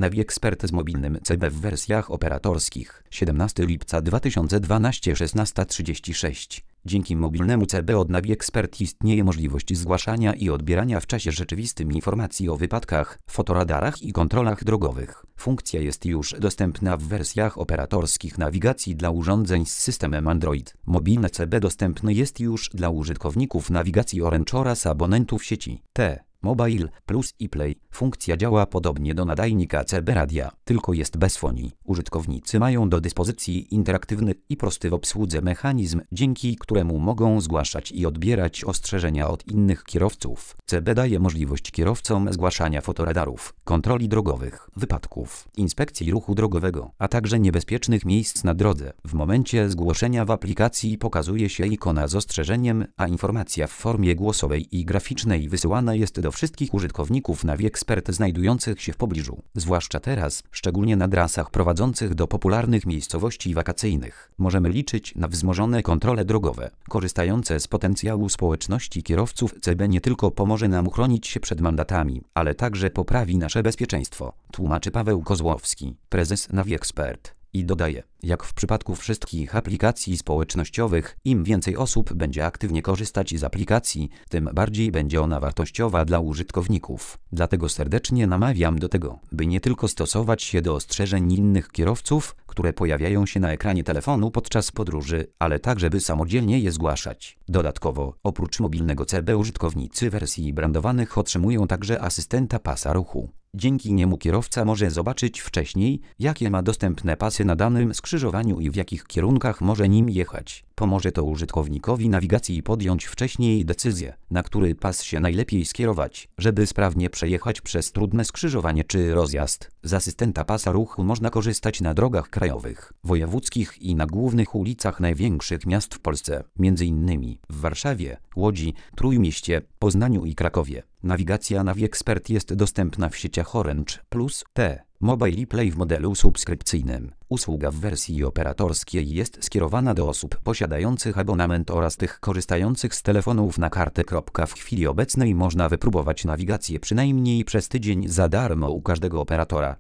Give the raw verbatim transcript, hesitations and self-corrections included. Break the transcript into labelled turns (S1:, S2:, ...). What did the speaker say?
S1: NaviExpert z mobilnym C B w wersjach operatorskich. siedemnastego lipca dwa tysiące dwunastego, szesnasta trzydzieści sześć. Dzięki mobilnemu C B od NaviExpert istnieje możliwość zgłaszania i odbierania w czasie rzeczywistym informacji o wypadkach, fotoradarach i kontrolach drogowych. Funkcja jest już dostępna w wersjach operatorskich nawigacji dla urządzeń z systemem Android. Mobilne C B dostępne jest już dla użytkowników nawigacji Orange oraz abonentów sieci T Mobile Plus i Play. Funkcja działa podobnie do nadajnika C B radia, tylko jest bez fonii. Użytkownicy mają do dyspozycji interaktywny i prosty w obsłudze mechanizm, dzięki któremu mogą zgłaszać i odbierać ostrzeżenia od innych kierowców. C B daje możliwość kierowcom zgłaszania fotoradarów, kontroli drogowych, wypadków, inspekcji ruchu drogowego, a także niebezpiecznych miejsc na drodze. W momencie zgłoszenia w aplikacji pokazuje się ikona z ostrzeżeniem, a informacja w formie głosowej i graficznej wysyłana jest do wszystkich użytkowników NaviExpert znajdujących się w pobliżu. Zwłaszcza teraz, szczególnie na trasach prowadzących do popularnych miejscowości wakacyjnych, możemy liczyć na wzmożone kontrole drogowe. Korzystające z potencjału społeczności kierowców C B nie tylko pomoże nam uchronić się przed mandatami, ale także poprawi nasze bezpieczeństwo, tłumaczy Paweł Kozłowski, prezes NaviExpert. I dodaje, jak w przypadku wszystkich aplikacji społecznościowych, im więcej osób będzie aktywnie korzystać z aplikacji, tym bardziej będzie ona wartościowa dla użytkowników. Dlatego serdecznie namawiam do tego, by nie tylko stosować się do ostrzeżeń innych kierowców, które pojawiają się na ekranie telefonu podczas podróży, ale także by samodzielnie je zgłaszać. Dodatkowo, oprócz mobilnego C B użytkownicy wersji brandowanych otrzymują także asystenta pasa ruchu. Dzięki niemu kierowca może zobaczyć wcześniej, jakie ma dostępne pasy na danym skrzyżowaniu i w jakich kierunkach może nim jechać. Pomoże to użytkownikowi nawigacji podjąć wcześniej decyzję, na który pas się najlepiej skierować, żeby sprawnie przejechać przez trudne skrzyżowanie czy rozjazd. Z asystenta pasa ruchu można korzystać na drogach krajowych, wojewódzkich i na głównych ulicach największych miast w Polsce, między innymi w Warszawie, Łodzi, Trójmieście, Poznaniu i Krakowie. Nawigacja NaviExpert jest dostępna w sieciach Orange Plus, T Mobile i Play w modelu subskrypcyjnym. Usługa w wersji operatorskiej jest skierowana do osób posiadających abonament oraz tych korzystających z telefonów na kartę. W chwili obecnej można wypróbować nawigację przynajmniej przez tydzień za darmo u każdego operatora.